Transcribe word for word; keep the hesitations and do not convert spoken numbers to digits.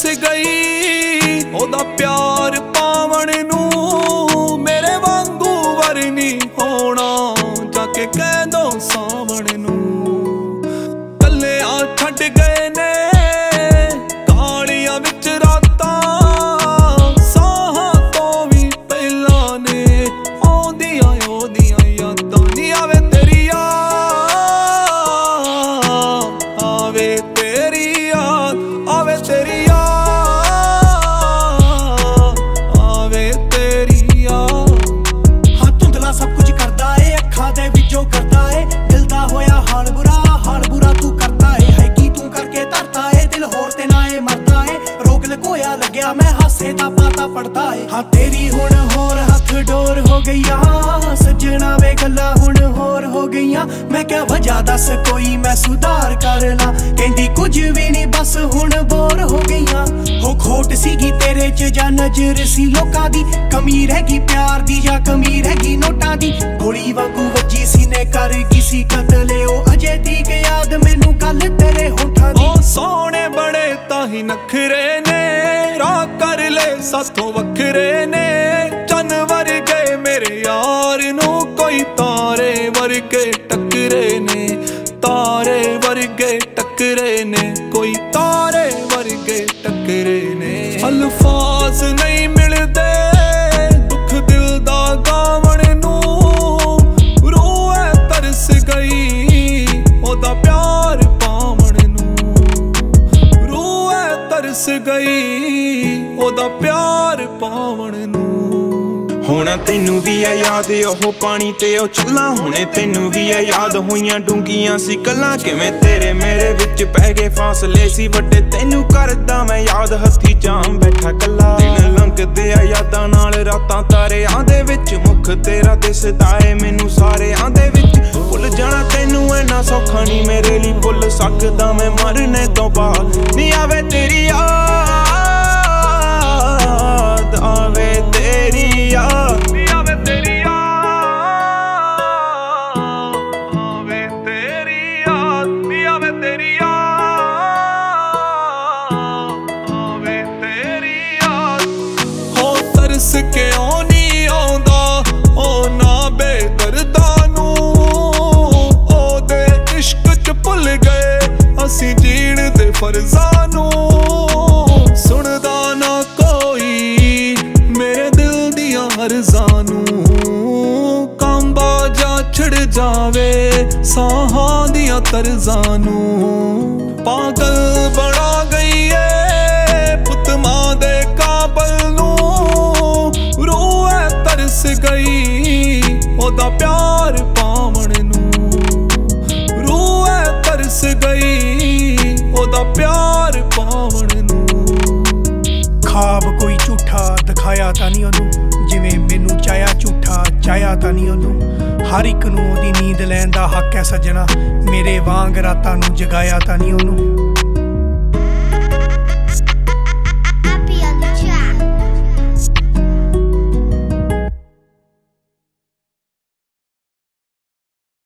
तरस गई ओदा प्यार पावण नू। मेरे वांगू वर नहीं होना जाके कह दो सावण नू। कल्ले आ छड्ड गए ने कहानियां विच रातां, साहां तो भी पहला ने आउंदियां ओदियां यादां। नी आवे तेरी याद, आवे तेरी याद, आवे तेरी याद, आवे तेरी याद। हाँ धुंधला सब कुछ करदा है, अखां दे विचों करदा है, दिल दा होया हाल बुरा, हाल बुरा तू करदा है। है की तू करके धरता है, दिल होर ते ना है मरदा है। रोग लकोया लग्या मैं हासे दा पाता पड़दा है। हाँ तेरी हुण होर हथ डोर हो गईया, सजना वे गल्लां हुण होर हो गईया। मैं क्या वजह दस कोई मैं सुधार कर ला, कहंदी कुछ भी नहीं बस हुण बोर हो गईया। हो खोट सीगी तेरे च जा नजर सी लोकां दी, कमी रहगी प्यार दी या कमी रहगी नोटां दी। गोली वांगू वजी सीने कर किसी कतले ओ अजे तक याद मैनू गल तेरे होठां दी। ओ सोने बड़े ताही नखरे ने, राह कर ले साथों वखरे ने। चन वर्गे मेरे यार नू कोई तारे वर्गे टकरे ने, तारे वर्गे टकरे ने, कोई तारे वर्गे टकरे ने। अल्फाज नहीं मिलदे दुख दिल दा गावण नू। रूह तरस गई ओदा प्यार पावण नू। रूह तरस गई ओदा प्यार पावण नू। होना तेनू भी है याद ओह पानी ते ओ चल्ला, हुणे तेनू भी है याद होइयां डूंगियां सी गल्लां। किवें तेरे मेरे विच पै गए फासले सी वड्डे, तेनू करदा मैं याद हत्थी जाम बैठा कल्ला। दिन लंघदे आ यादां नाल रातां तारेआं दे विच, मुख तेरा दिसदा ऐ मैनू सारेआं दे विच। भुल जाना तेनू इन्ना सौखा नहीं मेरे लिए, भुल सकदा मैं मरने तो बाद। नी आवे तेरी याद, आवे तेरी याद, आवे तेरी याद, आवे तेरी याद, आवे तेरी याद, आवे तेरी याद। हो तरस के ओ नहीं आउंदा ओ ना बेदर्दा नू। ओदे इश्क च भुल गए असीं जीण दे फर्जां नू। सुनदा ना कोई मेरे दिल दियां हरजां नू। कांबा जा छिड़ जावे साहां दियां तरजां नू। पागल बना गई है पुत मां दे काबल नू। रूह तरस गई ओदा प्यार पावण नू। रूह तरस गई ओदा प्यार पावण नू। खाब कोई झूठा दिखाया तां नहीं ओनू, जिवें मैनू चाया झूठा चाया तां नहीं ओनू। हर एक नू ओदी नींद लैण दा हक है सजना, मेरे वांग रातां नू जगाया तां नहीं ओनू।